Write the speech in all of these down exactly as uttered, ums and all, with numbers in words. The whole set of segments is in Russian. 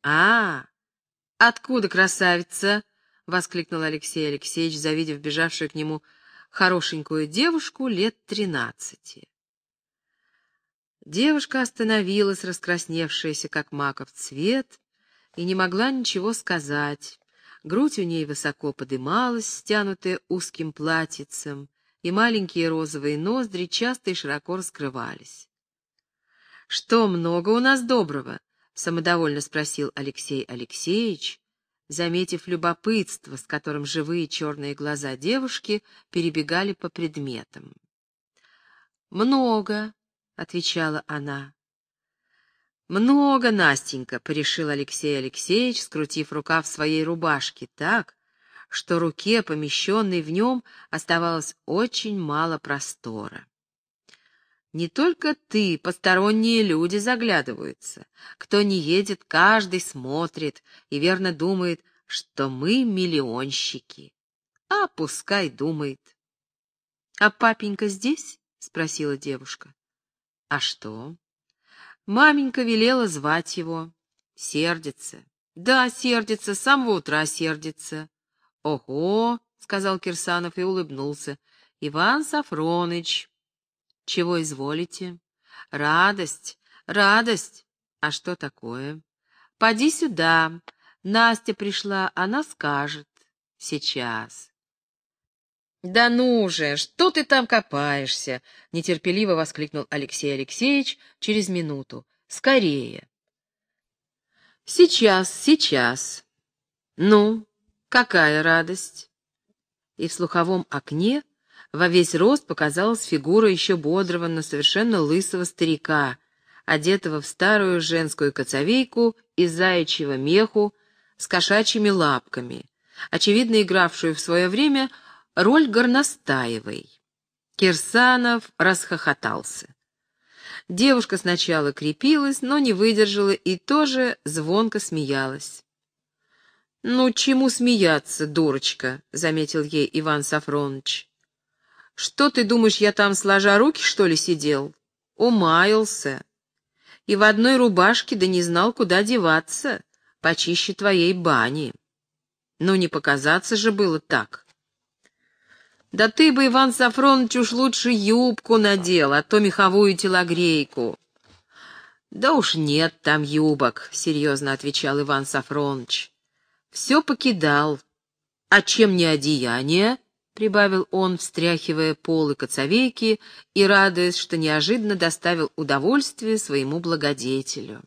А, откуда красавица? — воскликнул Алексей Алексеевич, завидев бежавшую к нему хорошенькую девушку лет тринадцати. Девушка остановилась, раскрасневшаяся, как маков цвет, и не могла ничего сказать. Грудь у ней высоко подымалась, стянутая узким платьицем, и маленькие розовые ноздри часто и широко раскрывались. — Что, много у нас доброго? — самодовольно спросил Алексей Алексеевич, заметив любопытство, с которым живые черные глаза девушки перебегали по предметам. «Много», — отвечала она. «Много, Настенька», — порешил Алексей Алексеевич, скрутив рукав своей рубашки так, что руке, помещенной в нем, оставалось очень мало простора. «Не только ты, посторонние люди заглядываются. Кто не едет, каждый смотрит и верно думает, что мы миллионщики. А пускай думает». «А папенька здесь?» — спросила девушка. «А что?» «Маменька велела звать его. Сердится». «Да, сердится, с самого утра сердится». «Ого!» — сказал Кирсанов и улыбнулся. «Иван Сафроныч». «Чего изволите?» «Радость, радость. А что такое?» «Поди сюда. Настя пришла, она скажет. Сейчас». «Да ну же, что ты там копаешься?» — нетерпеливо воскликнул Алексей Алексеевич через минуту. «Скорее». «Сейчас, сейчас. Ну, какая радость?» И в слуховом окне во весь рост показалась фигура еще бодрого, но совершенно лысого старика, одетого в старую женскую коцовейку из заячьего меху с кошачьими лапками, очевидно игравшую в свое время роль горностаевой. Кирсанов расхохотался. Девушка сначала крепилась, но не выдержала и тоже звонко смеялась. «Ну, чему смеяться, дурочка?» — заметил ей Иван Сафроныч. «Что ты думаешь, я там сложа руки, что ли, сидел? Умаялся. И в одной рубашке, да не знал, куда деваться, почище твоей бани. Ну, не показаться же было так. Да ты бы, Иван Сафроныч, уж лучше юбку надел, а то меховую телогрейку». «Да уж нет там юбок», — серьезно отвечал Иван Сафроныч. «Все покидал. А чем не одеяние?» — прибавил он, встряхивая полы коцовейки и радуясь, что неожиданно доставил удовольствие своему благодетелю.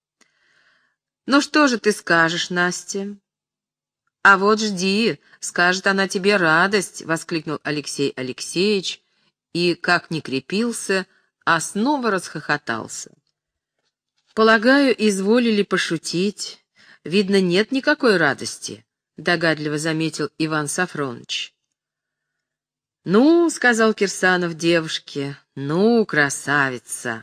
«Ну что же ты скажешь, Настя?» «А вот жди, скажет она тебе радость», — воскликнул Алексей Алексеевич, и, как ни крепился, а снова расхохотался. «Полагаю, изволили пошутить. Видно, нет никакой радости», — догадливо заметил Иван Сафроныч. «Ну, — сказал Кирсанов девушке, — ну, красавица!»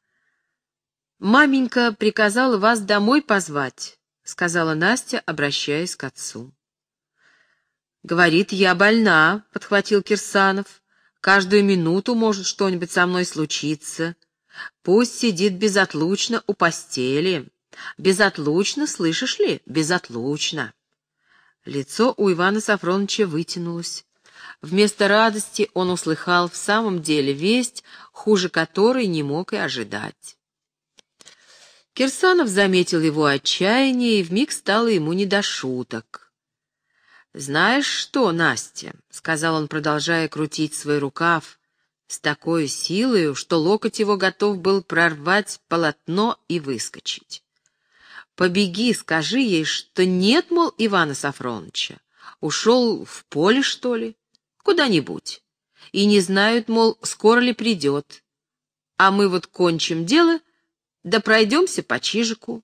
«Маменька приказала вас домой позвать», — сказала Настя, обращаясь к отцу. «Говорит, я больна», — подхватил Кирсанов. «Каждую минуту может что-нибудь со мной случиться. Пусть сидит безотлучно у постели. Безотлучно, слышишь ли? Безотлучно». Лицо у Ивана Сафроновича вытянулось. Вместо радости он услыхал в самом деле весть, хуже которой не мог и ожидать. Кирсанов заметил его отчаяние, и вмиг стало ему не до шуток. «Знаешь что, Настя?» — сказал он, продолжая крутить свой рукав с такой силой, что локоть его готов был прорвать полотно и выскочить. «Побеги, скажи ей, что нет, мол, Ивана Сафроновича. Ушел в поле, что ли? Куда-нибудь. И не знают, мол, скоро ли придет. А мы вот кончим дело, да пройдемся по Чижику».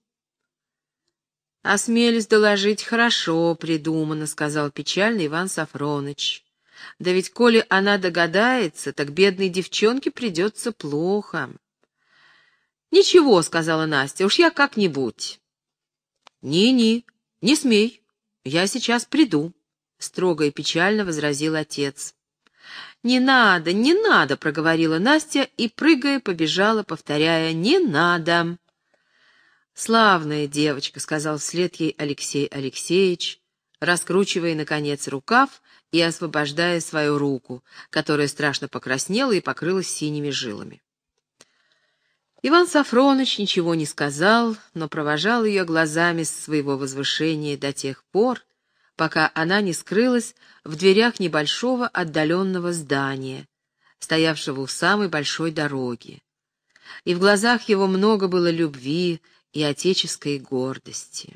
«Осмелюсь доложить, хорошо придумано», — сказал печально Иван Сафроныч. «Да ведь, коли она догадается, так бедной девчонке придется плохо». «Ничего», — сказала Настя, — «уж я как-нибудь». «Ни-ни, не смей, я сейчас приду», — строго и печально возразил отец. «Не надо, не надо», — проговорила Настя и, прыгая, побежала, повторяя «не надо». «Славная девочка», — сказал вслед ей Алексей Алексеевич, раскручивая, наконец, рукав и освобождая свою руку, которая страшно покраснела и покрылась синими жилами. Иван Сафроныч ничего не сказал, но провожал ее глазами с своего возвышения до тех пор, пока она не скрылась в дверях небольшого отдаленного здания, стоявшего у самой большой дороги. И в глазах его много было любви и отеческой гордости.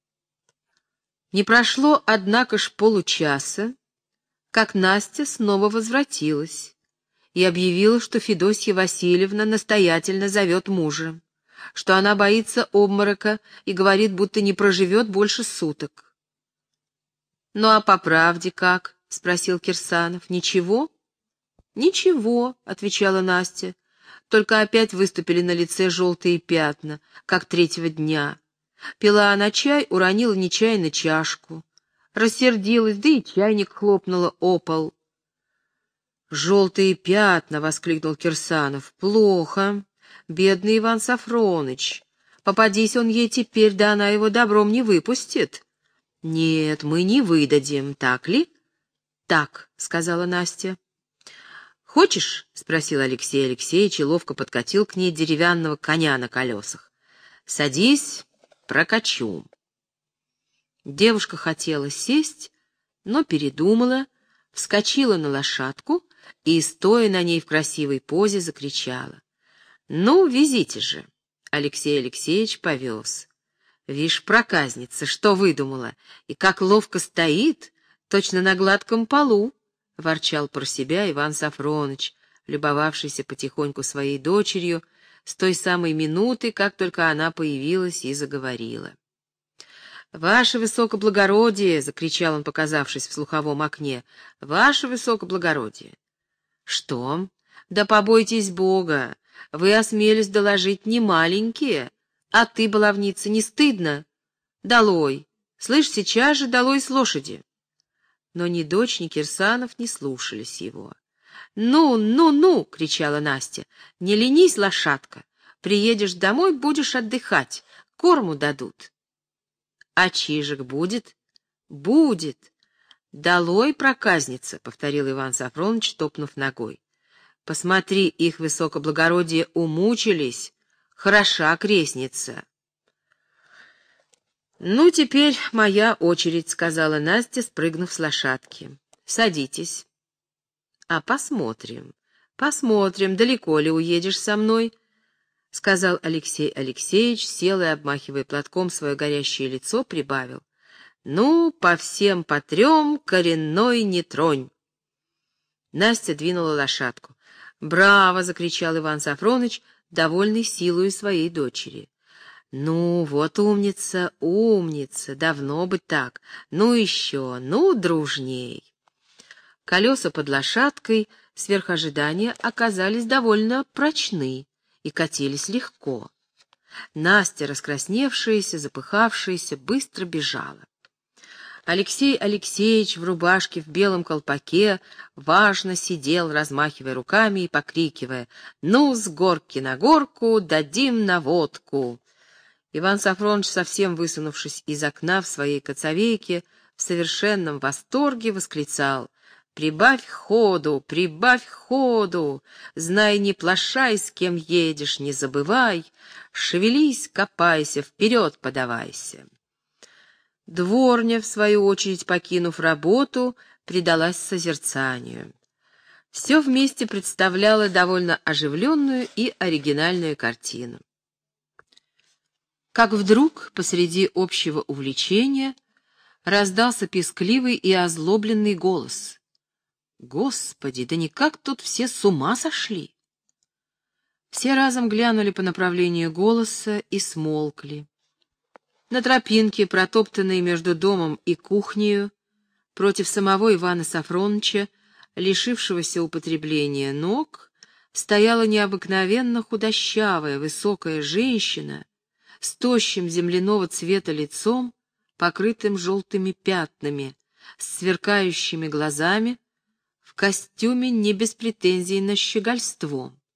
Не прошло, однако ж, получаса, как Настя снова возвратилась и объявила, что Федосья Васильевна настоятельно зовет мужа, что она боится обморока и говорит, будто не проживет больше суток. «Ну а по правде как?» — спросил Кирсанов. «Ничего?» «Ничего», — отвечала Настя, — «только опять выступили на лице желтые пятна, как третьего дня. Пила она чай, уронила нечаянно чашку. Рассердилась, да и чайник хлопнула о пол». «Желтые пятна!» — воскликнул Кирсанов. «Плохо. Бедный Иван Сафроныч. Попадись он ей теперь, да она его добром не выпустит». «Нет, мы не выдадим, так ли?» «Так», — сказала Настя. «Хочешь?» — спросил Алексей Алексеевич и ловко подкатил к ней деревянного коня на колесах. «Садись, прокачу». Девушка хотела сесть, но передумала, вскочила на лошадку и, стоя на ней в красивой позе, закричала. «Ну, везите же!» Алексей Алексеевич повез. «Вишь, проказница, что выдумала, и как ловко стоит, точно на гладком полу!» — ворчал про себя Иван Сафроныч, любовавшийся потихоньку своей дочерью с той самой минуты, как только она появилась и заговорила. «Ваше высокоблагородие!» — закричал он, показавшись в слуховом окне. «Ваше высокоблагородие!» «Что? Да побойтесь Бога! Вы осмелись доложить не маленькие, а ты, баловница, не стыдно? Долой! Слышь, сейчас же долой с лошади!» Но ни дочь, ни Кирсанов не слушались его. «Ну, ну, ну!» — кричала Настя. «Не ленись, лошадка! Приедешь домой, будешь отдыхать, корму дадут». «А чижик будет?» «Будет! Долой, проказница!» — повторил Иван Сафроныч, топнув ногой. «Посмотри, их высокоблагородие умучились! Хороша крестница!» «Ну, теперь моя очередь», — сказала Настя, спрыгнув с лошадки. «Садитесь». «А посмотрим, посмотрим, далеко ли уедешь со мной», — сказал Алексей Алексеевич, сел и, обмахивая платком свое горящее лицо, прибавил. «Ну, по всем по трем коренной не тронь». Настя двинула лошадку. «Браво!» — закричал Иван Сафроныч, довольный силою своей дочери. «Ну, вот умница, умница, давно бы так. Ну еще, ну, дружней». Колеса под лошадкой, сверх ожидания, оказались довольно прочны и катились легко. Настя, раскрасневшаяся, запыхавшаяся, быстро бежала. Алексей Алексеевич в рубашке, в белом колпаке, важно сидел, размахивая руками и покрикивая: «Ну, с горки на горку, дадим на водку!» Иван Сафроныч, совсем высунувшись из окна в своей коцовейке, в совершенном восторге восклицал: «Прибавь ходу, прибавь ходу, знай, не плашай, с кем едешь, не забывай, шевелись, копайся, вперед подавайся». Дворня, в свою очередь, покинув работу, предалась созерцанию. Все вместе представляло довольно оживленную и оригинальную картину. Как вдруг, посреди общего увлечения, раздался пескливый и озлобленный голос. «Господи, да никак тут все с ума сошли!» Все разом глянули по направлению голоса и смолкли. На тропинке, протоптанной между домом и кухнею, против самого Ивана Сафроныча, лишившегося употребления ног, стояла необыкновенно худощавая, высокая женщина с тощим земляного цвета лицом, покрытым желтыми пятнами, с сверкающими глазами, в костюме не без претензий на щегольство.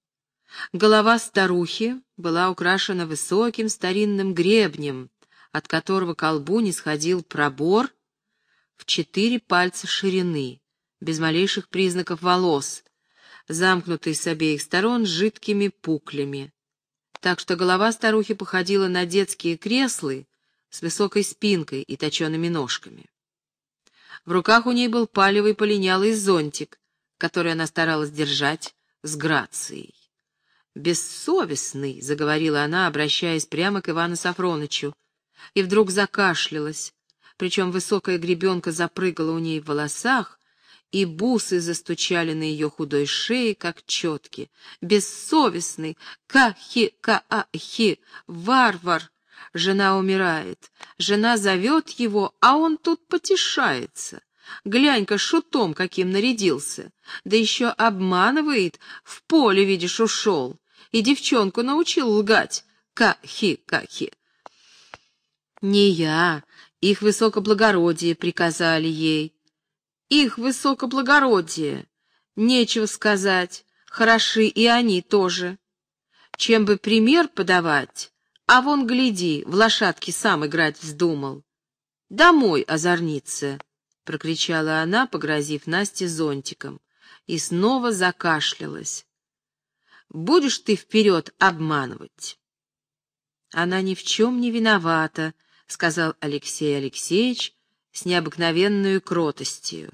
Голова старухи была украшена высоким старинным гребнем, от которого к колбу нисходил пробор в четыре пальца ширины, без малейших признаков волос, замкнутый с обеих сторон жидкими пуклями. Так что голова старухи походила на детские кресла с высокой спинкой и точеными ножками. В руках у ней был палевый полинялый зонтик, который она старалась держать с грацией. «Бессовестный», — заговорила она, обращаясь прямо к Ивану Сафронычу, и вдруг закашлялась, причем высокая гребенка запрыгала у ней в волосах, и бусы застучали на ее худой шее, как четки. «Бессовестный! Ка-хи, ка-а-хи! Варвар! Жена умирает, жена зовет его, а он тут потешается. Глянь-ка, шутом каким нарядился, да еще обманывает, в поле, видишь, ушел, и девчонку научил лгать. Ка-хи, ка-хи!» «Не я, их высокоблагородие приказали ей». «Их высокоблагородие! Нечего сказать, хороши и они тоже. Чем бы пример подавать, а вон, гляди, в лошадки сам играть вздумал. Домой, озорница!» — прокричала она, погрозив Насте зонтиком, и снова закашлялась. «Будешь ты вперед обманывать?» «Она ни в чем не виновата», — сказал Алексей Алексеевич с необыкновенной кротостью.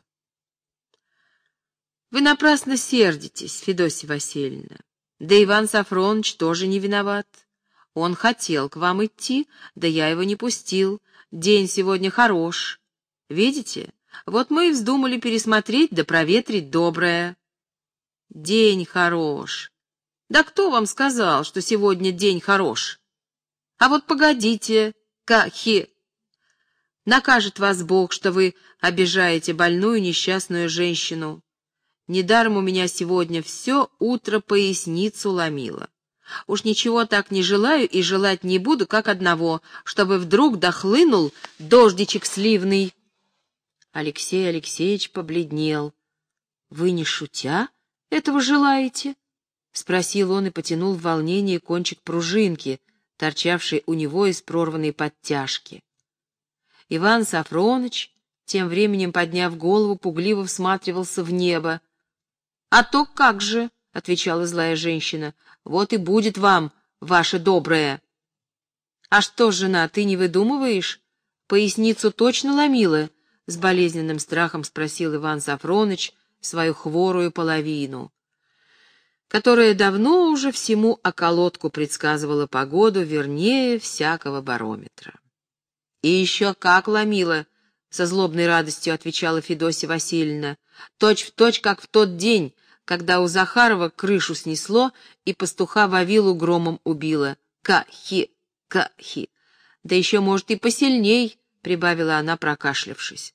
«Вы напрасно сердитесь, Федосья Васильевна. Да Иван Сафроныч тоже не виноват. Он хотел к вам идти, да я его не пустил. День сегодня хорош. Видите, вот мы и вздумали пересмотреть да проветрить доброе». «День хорош. Да кто вам сказал, что сегодня день хорош? А вот погодите, ка-хи! Накажет вас Бог, что вы обижаете больную несчастную женщину. Недаром у меня сегодня все утро поясницу ломило. Уж ничего так не желаю и желать не буду, как одного, чтобы вдруг дохлынул дождичек сливный». Алексей Алексеевич побледнел. «Вы не шутя этого желаете?» — спросил он и потянул в волнении кончик пружинки, торчавшей у него из прорванной подтяжки. Иван Сафроныч, тем временем подняв голову, пугливо всматривался в небо. «А то как же!» — отвечала злая женщина. «Вот и будет вам, ваше доброе!» «А что, жена, ты не выдумываешь? Поясницу точно ломила?» — с болезненным страхом спросил Иван Сафроныч свою хворую половину, которая давно уже всему околотку предсказывала погоду вернее всякого барометра. «И еще как ломила!» — со злобной радостью отвечала Федосья Васильевна. «Точь в точь, как в тот день, когда у Захарова крышу снесло и пастуха Вавилу громом убило. Ка-хи, ка-хи! Да еще, может, и посильней!» — прибавила она, прокашлявшись.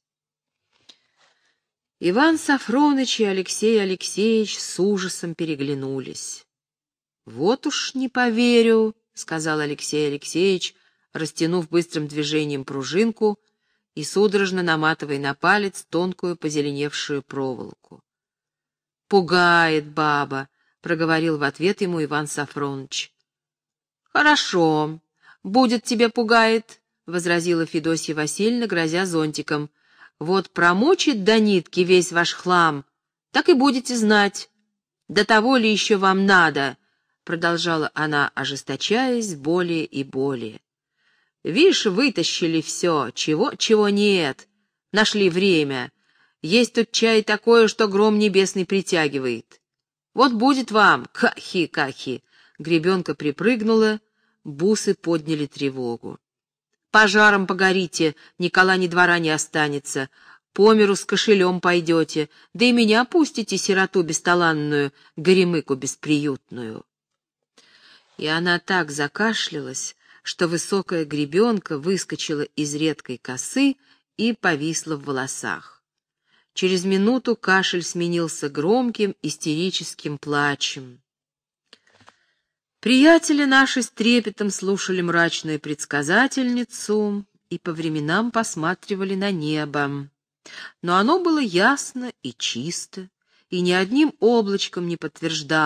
Иван Сафроныч и Алексей Алексеевич с ужасом переглянулись. «Вот уж не поверю», — сказал Алексей Алексеевич, растянув быстрым движением пружинку и судорожно наматывая на палец тонкую позеленевшую проволоку. «Пугает баба», — проговорил в ответ ему Иван Сафроныч. «Хорошо, будет тебе пугает», — возразила Федосья Васильевна, грозя зонтиком. «Вот промочит до нитки весь ваш хлам, так и будете знать. До того ли еще вам надо?» — продолжала она, ожесточаясь более и более. «Вишь, вытащили все, чего-чего нет, нашли время. Есть тут чай такое, что гром небесный притягивает. Вот будет вам, кахи-кахи!» Гребенка припрыгнула, бусы подняли тревогу. «Пожаром погорите, Никола ни двора не останется, по миру с кошелем пойдете, да и меня пустите, сироту бесталанную, горемыку бесприютную». И она так закашлялась, что высокая гребенка выскочила из редкой косы и повисла в волосах. Через минуту кашель сменился громким истерическим плачем. Приятели наши с трепетом слушали мрачную предсказательницу и по временам посматривали на небо. Но оно было ясно и чисто, и ни одним облачком не подтверждало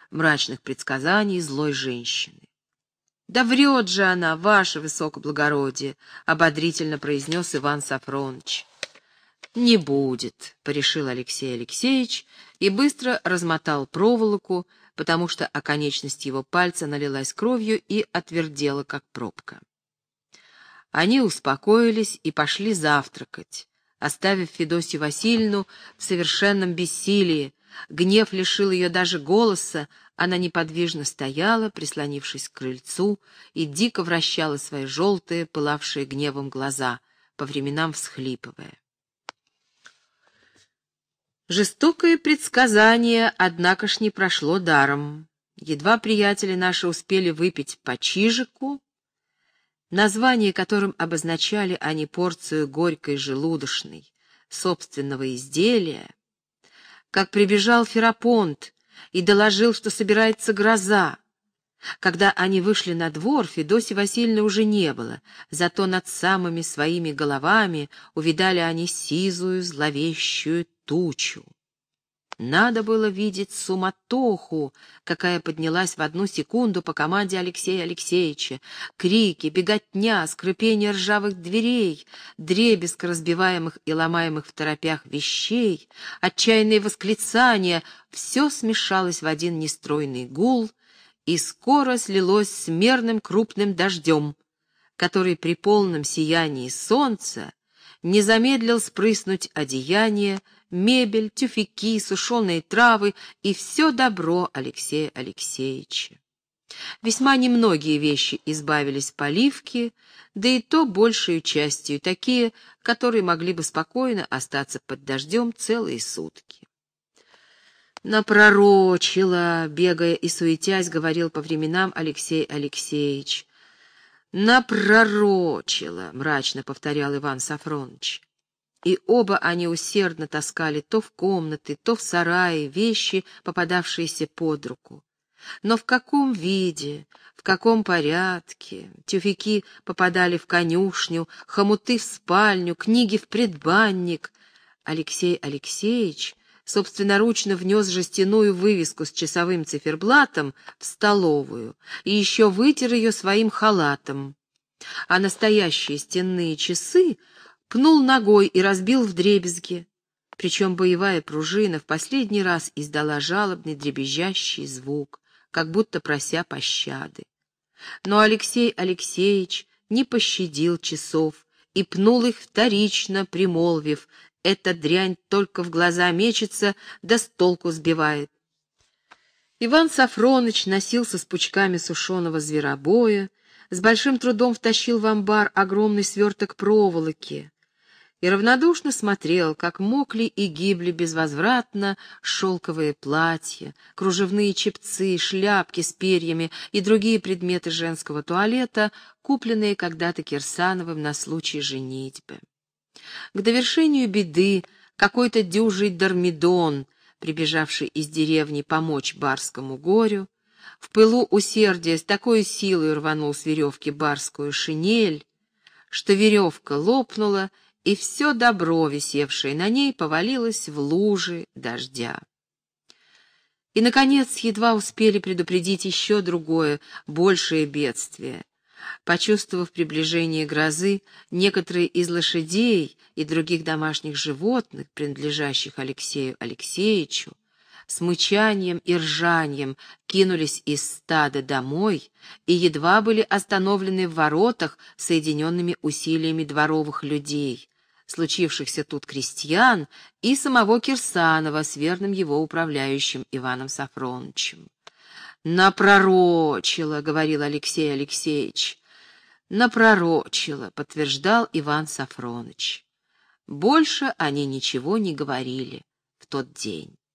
мрачных предсказаний злой женщины. «Да врет же она, ваше высокоблагородие!» — ободрительно произнес Иван Сафроныч. «Не будет», — порешил Алексей Алексеевич и быстро размотал проволоку, потому что оконечность его пальца налилась кровью и отвердела, как пробка. Они успокоились и пошли завтракать, оставив Федосью Васильевну в совершенном бессилии. Гнев лишил ее даже голоса, она неподвижно стояла, прислонившись к крыльцу, и дико вращала свои желтые, пылавшие гневом глаза, по временам всхлипывая. Жестокое предсказание, однако ж, не прошло даром. Едва приятели наши успели выпить по чижику, название которым обозначали они порцию горькой желудочной, собственного изделия, как прибежал Ферапонт и доложил, что собирается гроза. Когда они вышли на двор, Федосьи Васильевны уже не было, зато над самыми своими головами увидали они сизую зловещую тучу. Надо было видеть суматоху, какая поднялась в одну секунду по команде Алексея Алексеевича. Крики, беготня, скрипение ржавых дверей, дребезг разбиваемых и ломаемых в торопях вещей, отчаянные восклицания — все смешалось в один нестройный гул и скоро слилось с мерным крупным дождем, который при полном сиянии солнца не замедлил спрыснуть одеяние, мебель, тюфяки, сушеные травы и все добро Алексея Алексеевича. Весьма немногие вещи избавились поливки, да и то большей частью такие, которые могли бы спокойно остаться под дождем целые сутки. «Напророчила», — бегая и суетясь, говорил по временам Алексей Алексеевич. «Напророчила», — мрачно повторял Иван Сафроныч. И оба они усердно таскали то в комнаты, то в сараи вещи, попадавшиеся под руку. Но в каком виде, в каком порядке? Тюфяки попадали в конюшню, хомуты в спальню, книги в предбанник. Алексей Алексеевич собственноручно внес жестяную вывеску с часовым циферблатом в столовую и еще вытер ее своим халатом, а настоящие стенные часы пнул ногой и разбил вдребезги, причем боевая пружина в последний раз издала жалобный дребезжащий звук, как будто прося пощады. Но Алексей Алексеевич не пощадил часов и пнул их вторично, примолвив: «Эта дрянь только в глаза мечется, да с толку сбивает». Иван Сафроныч носился с пучками сушеного зверобоя, с большим трудом втащил в амбар огромный сверток проволоки и равнодушно смотрел, как мокли и гибли безвозвратно шелковые платья, кружевные чепцы, шляпки с перьями и другие предметы женского туалета, купленные когда-то Кирсановым на случай женитьбы. К довершению беды какой-то дюжий дормидон, прибежавший из деревни помочь барскому горю, в пылу усердия с такой силой рванул с веревки барскую шинель, что веревка лопнула, и все добро, висевшее на ней, повалилось в лужи дождя. И, наконец, едва успели предупредить еще другое, большее бедствие. Почувствовав приближение грозы, некоторые из лошадей и других домашних животных, принадлежащих Алексею Алексеевичу, с мычанием и ржанием кинулись из стада домой и едва были остановлены в воротах соединенными усилиями дворовых людей, случившихся тут крестьян, и самого Кирсанова с верным его управляющим Иваном Сафронычем. «Напророчила», — говорил Алексей Алексеевич. «Напророчила», — подтверждал Иван Сафроныч. Больше они ничего не говорили в тот день.